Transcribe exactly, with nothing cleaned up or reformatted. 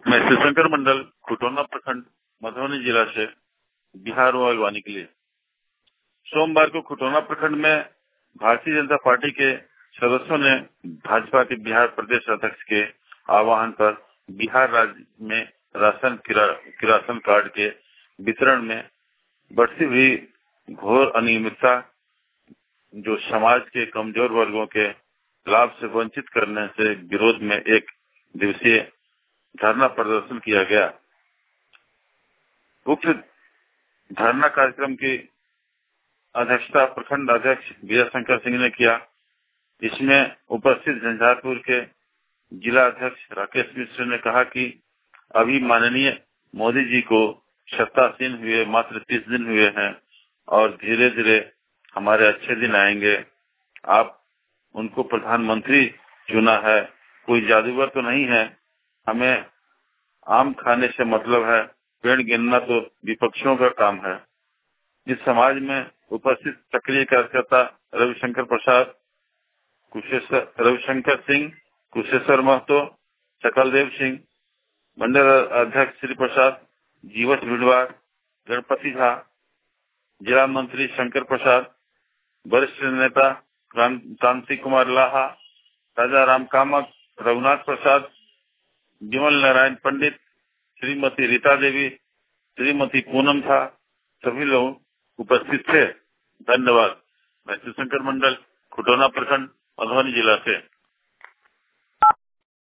मैं शिवशंकर मंडल खुटौना प्रखंड मधुबनी जिला से बिहार हुआ अगवानी के लिए। सोमवार को खुटौना प्रखंड में भारतीय जनता पार्टी के सदस्यों ने भाजपा के बिहार प्रदेश अध्यक्ष के आह्वान पर बिहार राज्य में राशन किरा, किरासन कार्ड के वितरण में बढ़ती हुई घोर अनियमितता जो समाज के कमजोर वर्गों के लाभ से वंचित करने से विरोध में एक दिवसीय धरना प्रदर्शन किया गया। उक्त धरना कार्यक्रम की अध्यक्षता प्रखंड अध्यक्ष विजय शंकर सिंह ने किया। इसमें उपस्थित झंझारपुर के जिला अध्यक्ष राकेश मिश्र ने कहा कि अभी माननीय मोदी जी को सत्तासीन हुए मात्र तीस दिन हुए हैं और धीरे धीरे हमारे अच्छे दिन आएंगे। आप उनको प्रधानमंत्री चुना है, कोई जादूगर तो नहीं है। हमें आम खाने से मतलब है, पेड़ गिनना तो विपक्षियों का काम है। इस समाज में उपस्थित सक्रिय कार्यकर्ता रविशंकर प्रसाद, कुशेश्वर रविशंकर सिंह, कुशेश्वर महतो, सकलदेव सिंह, मंडल अध्यक्ष श्री प्रसाद, जीवछ भिडवार, गणपति झा, जिला मंत्री शंकर प्रसाद, वरिष्ठ नेता क्रांति कुमार लाहा, राजा राम कामत, रघुनाथ प्रसाद, विमल नारायण पंडित, श्रीमती रीता देवी, श्रीमती पूनम झा, सभी लोग उपस्थित थे। धन्यवाद। मैं शिवशंकर मंडल खुटौना प्रखंड मधुबनी जिला से।